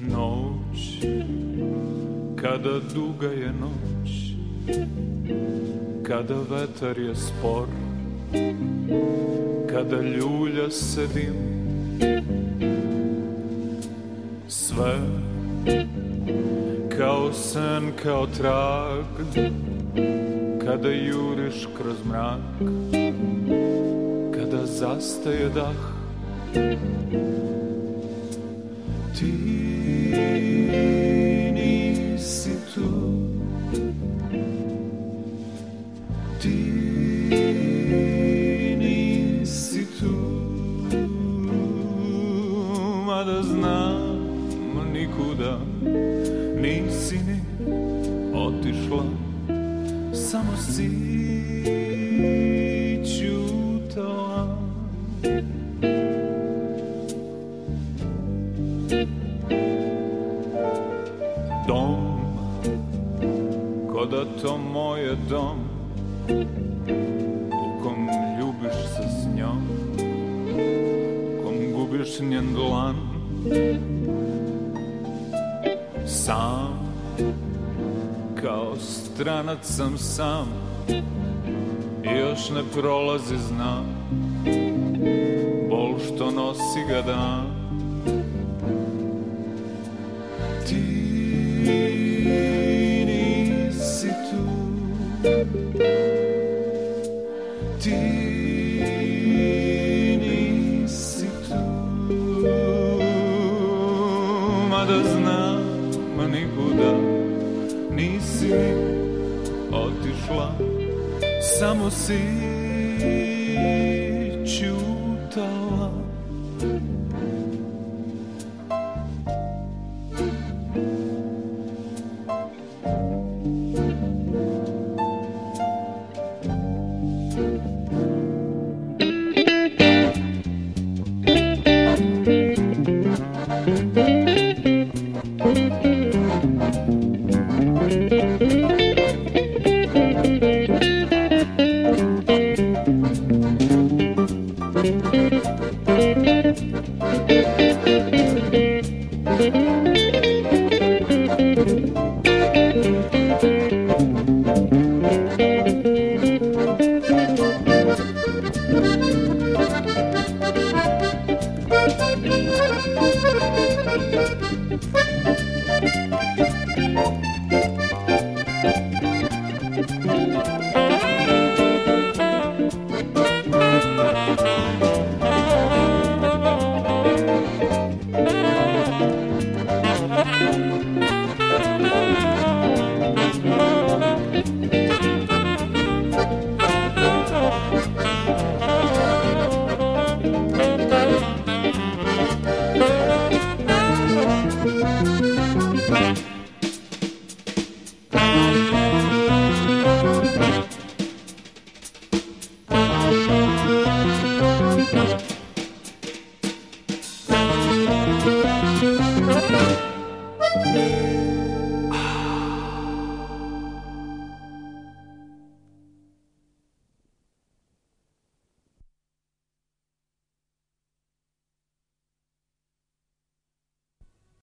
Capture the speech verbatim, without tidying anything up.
Noć, kada duga je noć, kada vetar je spor, kada ljulja se dim, sve kao sen, kao trag, kada juriš kroz mrak, kada zastaje dah, ti nisi tu, ti nisi tu, mada znam nikuda nisi ni otišla, samo si ćutala. Dom, ko da to moje dom, u kom ljubiš se s njom, u kom gubiš njen dlan. Sam, kao stranac sam sam, i još ne prolazi znam bol što nosi ga dan. Ti nisi tu, ti nisi tu, mada znam nikuda nisi otišla, samo si ćutala. Bye.